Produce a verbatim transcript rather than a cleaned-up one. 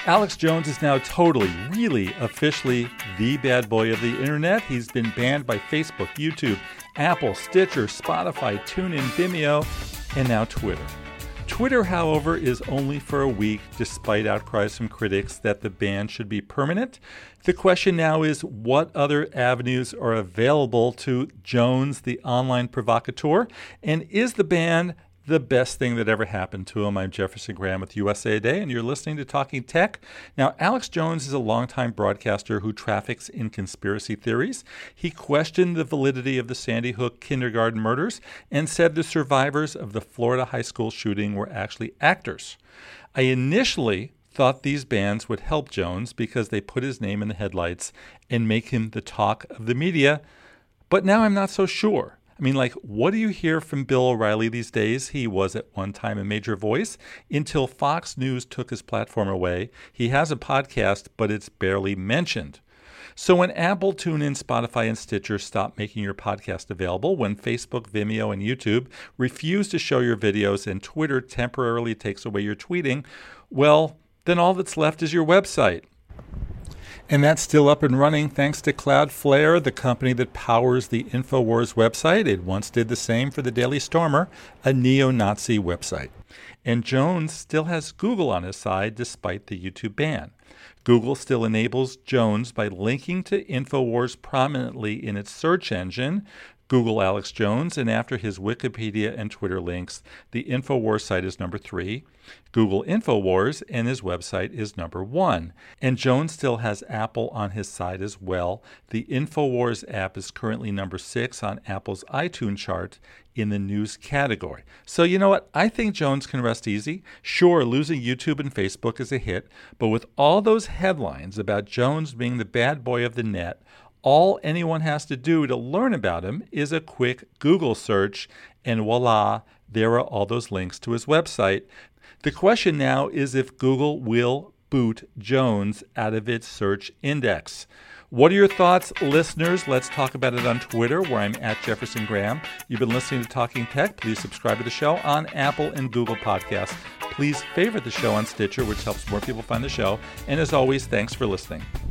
Alex Jones is now totally, really, officially the bad boy of the internet. He's been banned by Facebook, YouTube, Apple, Stitcher, Spotify, TuneIn, Vimeo, and now Twitter. Twitter, however, is only for a week, despite outcries from critics that the ban should be permanent. The question now is, what other avenues are available to Jones, the online provocateur? And is the ban the best thing that ever happened to him? I'm Jefferson Graham with U S A Today, and you're listening to Talking Tech. Now, Alex Jones is a longtime broadcaster who traffics in conspiracy theories. He questioned the validity of the Sandy Hook kindergarten murders and said the survivors of the Florida high school shooting were actually actors. I initially thought these bans would help Jones because they put his name in the headlights and make him the talk of the media, but now I'm not so sure. I mean, like, what do you hear from Bill O'Reilly these days? He was at one time a major voice until Fox News took his platform away. He has a podcast, but it's barely mentioned. So when Apple, TuneIn, Spotify, and Stitcher stop making your podcast available, when Facebook, Vimeo, and YouTube refuse to show your videos, and Twitter temporarily takes away your tweeting, well, then all that's left is your website. And that's still up and running thanks to Cloudflare, the company that powers the InfoWars website. It once did the same for the Daily Stormer, a neo-Nazi website. And Jones still has Google on his side despite the YouTube ban. Google still enables Jones by linking to InfoWars prominently in its search engine, Google Alex Jones, and after his Wikipedia and Twitter links, the InfoWars site is number three, Google InfoWars, and his website is number one. And Jones still has Apple on his side as well. The InfoWars app is currently number six on Apple's iTunes chart in the news category. So you know what? I think Jones can rest easy. Sure, losing YouTube and Facebook is a hit, but with all those headlines about Jones being the bad boy of the net, all anyone has to do to learn about him is a quick Google search, and voila, there are all those links to his website. The question now is if Google will boot Jones out of its search index. What are your thoughts, listeners? Let's talk about it on Twitter, where I'm at Jefferson Graham. You've been listening to Talking Tech. Please subscribe to the show on Apple and Google Podcasts. Please favorite the show on Stitcher, which helps more people find the show. And as always, thanks for listening.